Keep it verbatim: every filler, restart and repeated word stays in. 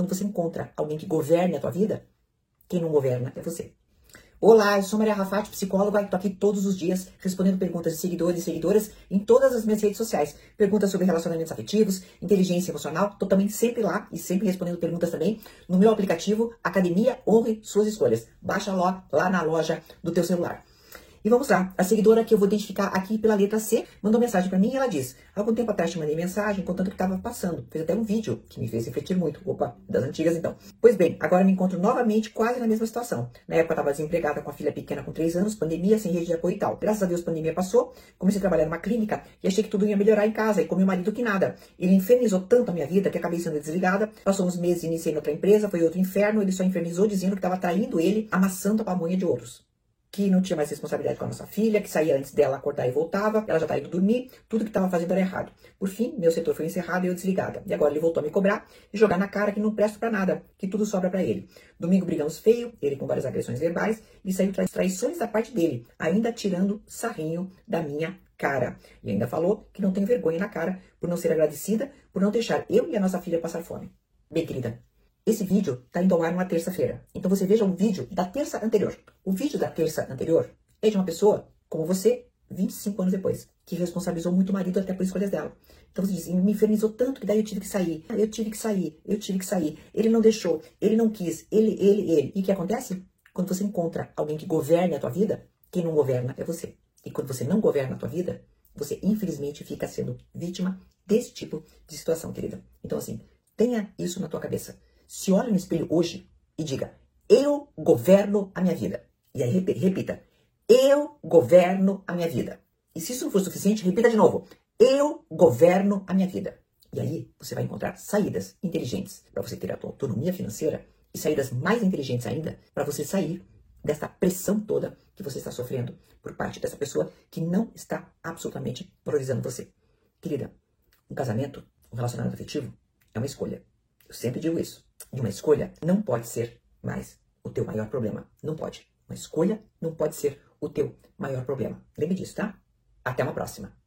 quando você encontra alguém que governe a tua vida, quem não governa é você. Olá, eu sou Maria Rafati, psicóloga, e estou aqui todos os dias respondendo perguntas de seguidores e seguidoras em todas as minhas redes sociais. Perguntas sobre relacionamentos afetivos, inteligência emocional, estou também sempre lá e sempre respondendo perguntas também no meu aplicativo Academia Honre Suas Escolhas. Baixa lá, lá na loja do teu celular. E vamos lá, a seguidora que eu vou identificar aqui pela letra C mandou mensagem para mim e ela diz: há algum tempo atrás te mandei mensagem contando o que estava passando. Fez até um vídeo que me fez refletir muito. Opa, das antigas então. Pois bem, agora me encontro novamente quase na mesma situação. Na época eu estava desempregada com a filha pequena com três anos, pandemia, sem rede de apoio e tal. Graças a Deus a pandemia passou, comecei a trabalhar numa clínica e achei que tudo ia melhorar em casa e com meu marido que nada. Ele infernizou tanto a minha vida que acabei sendo desligada. Passou uns meses e iniciei outra empresa, foi outro inferno. Ele só infernizou dizendo que estava traindo ele, amassando a pamonha de outros. Que não tinha mais responsabilidade com a nossa filha, que saía antes dela acordar e voltava, ela já estava indo dormir, tudo que estava fazendo era errado. Por fim, meu setor foi encerrado e eu desligada. E agora ele voltou a me cobrar e jogar na cara que não presto para nada, que tudo sobra para ele. Domingo brigamos feio, ele com várias agressões verbais, e saiu tra traições da parte dele, ainda tirando sarrinho da minha cara. E ainda falou que não tem vergonha na cara por não ser agradecida, por não deixar eu e a nossa filha passar fome. Bem, querida, esse vídeo está indo ao ar numa terça-feira. Então você veja um vídeo da terça anterior. O vídeo da terça anterior é de uma pessoa como você, vinte e cinco anos depois, que responsabilizou muito o marido até por escolhas dela. Então você diz, me infernizou tanto que daí eu tive que sair. Eu tive que sair, eu tive que sair. Ele não deixou, ele não quis, ele, ele, ele. E o que acontece? Quando você encontra alguém que governe a tua vida, quem não governa é você. E quando você não governa a tua vida, você infelizmente fica sendo vítima desse tipo de situação, querida. Então assim, tenha isso na tua cabeça. Se olhe no espelho hoje e diga, eu governo a minha vida. E aí repita, eu governo a minha vida. E se isso não for suficiente, repita de novo, eu governo a minha vida. E aí você vai encontrar saídas inteligentes para você ter a tua autonomia financeira e saídas mais inteligentes ainda para você sair dessa pressão toda que você está sofrendo por parte dessa pessoa que não está absolutamente priorizando você. Querida, um casamento, um relacionamento afetivo é uma escolha. Eu sempre digo isso. E uma escolha não pode ser mais o teu maior problema. Não pode. Uma escolha não pode ser o teu maior problema. Lembre disso, tá? Até uma próxima.